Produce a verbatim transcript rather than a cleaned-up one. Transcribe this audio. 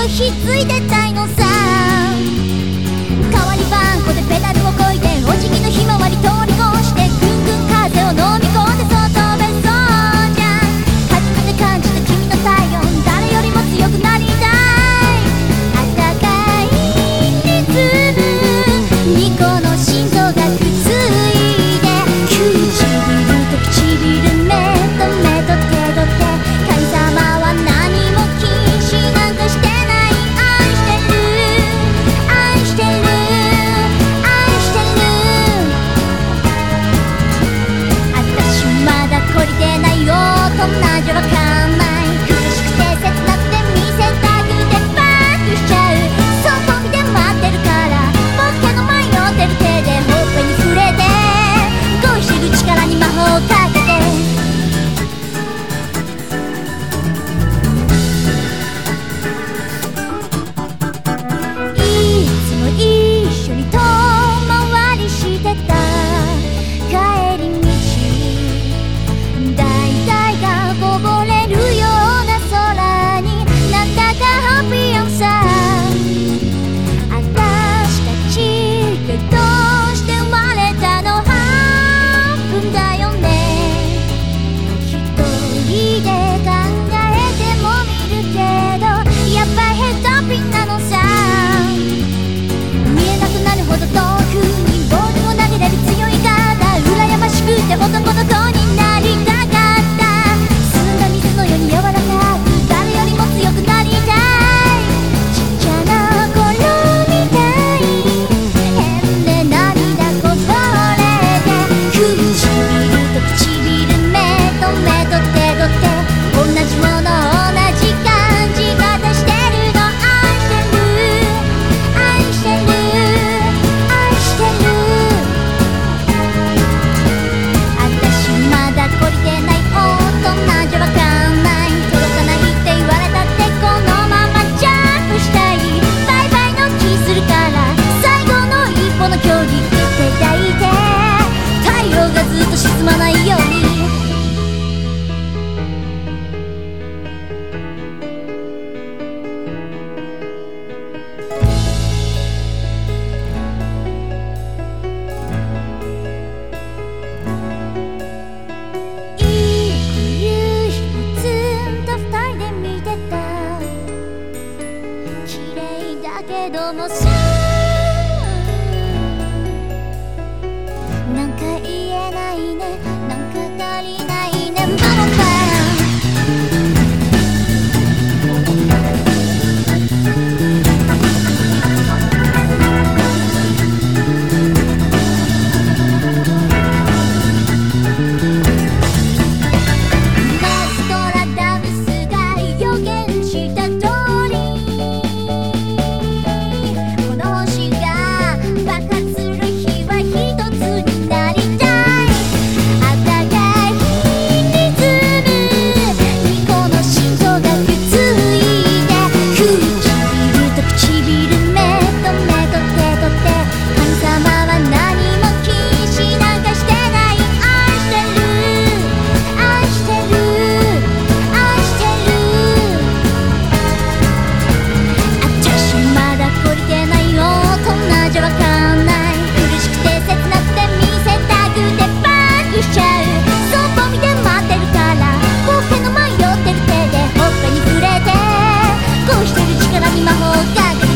ひっついてたいのさ。代わり番号でペダルをこいでお辞儀のひまわり通り越してぐんぐん風を飲み込んでそう飛べそうじゃん。初めて感じた君の体温、誰よりも強くなりたい。暖かいリズムにこの心臓がくっついて、唇と唇、目と目と手と手、神様は何も禁止なんかしてない。愛してる愛してる愛してる。私まだ懲りてないよ、大人じゃわかんない。苦しくて切なくて見せたくてバックしちゃう。そこ見て待ってるから、僕の迷ってる手でほっぺに触れて、恋してる力に魔法をかけて。いつも一緒に遠回りしてた帰り道、大体がこぼれるような空になんだかハッピーやんさ。私たちがどうして生まれたの半分だよね。一人で考えてもみるけど、やっぱヘッドピンなのさ。見えなくなるほど遠くにボールを投げれる強い体、羨ましくて男の子になりたかった。澄んだ水のように柔らかく、誰よりも強くなりたい。ちっちゃな頃みたい、変で涙こぼれて、唇と唇、目と目と手と手、同じもの同じ感じ方してるの。愛してる愛してる愛してる。私まだ懲りてない、大人じゃわかんない。届かないって言われたって、このままジャンプしたい。バイバイの気するから、最後の一歩の距離手抱いて、太陽がずっと沈まないように。いい冬一つと二人で見てた、綺麗だけどもさ、なんか言えないね、なんか足りないね。バンバンノストラダムスが予言した通り、この星が爆発する日は一つになりたい。暖かいリズムにこの心臓がくっついて、唇と唇、目と目と手と手、神様は何も禁止なんかしてない。愛してる愛してる愛してる。私まだ懲りてないよ、大人じゃわかんない。苦しくて切なくて見せたくてバックしちゃう。そこ見て待ってるから、僕の迷ってる手でほっぺに触れて、恋してる力に魔法をかけて。